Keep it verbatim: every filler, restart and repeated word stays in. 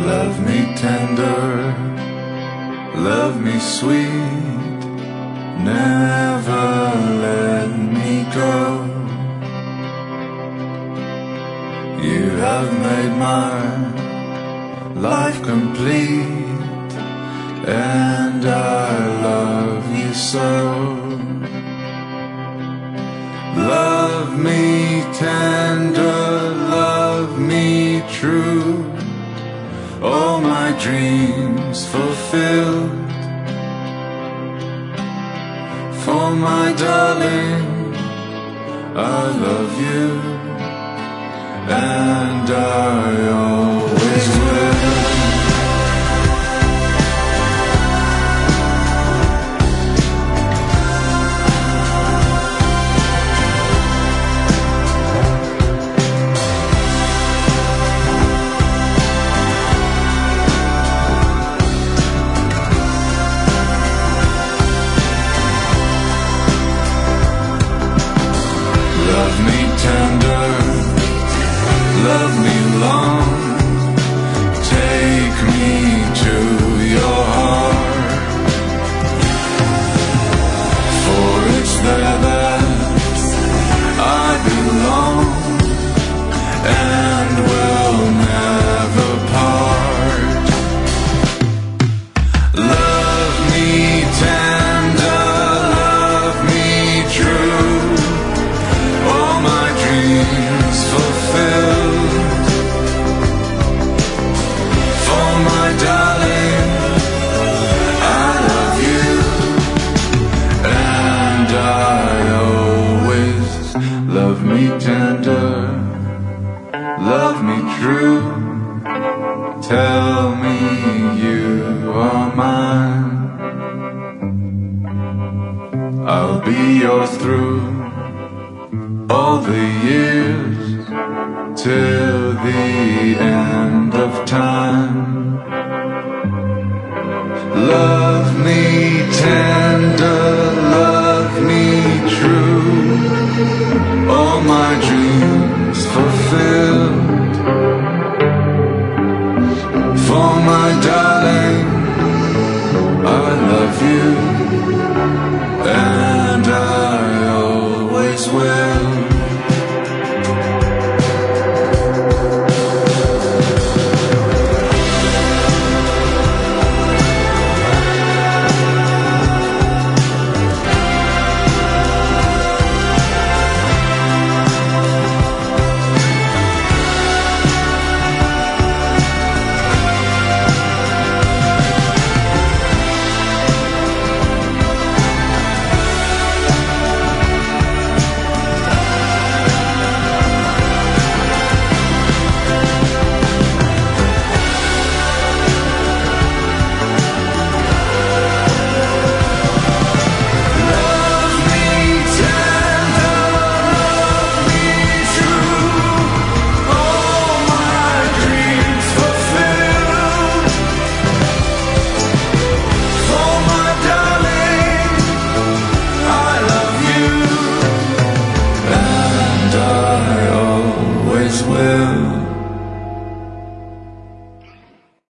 Love me tender, love me sweet, never let me go. You have made my life complete, and I love you so. Love me tender, love me true, all my dreams fulfilled. For my darling, I love you, and I always will. Love me tender, love me long, take me to your heart, for it's there that I belong, and will never part. Love me tender, love me true, all my dreams fulfilled. For my darling, I love you, and I always love me tender, love me true. Tell me you are mine, I'll be yours through all the years, till the end of time. Love me tender, love me true, all my dreams fulfilled. For my darling, I love you, and I always will.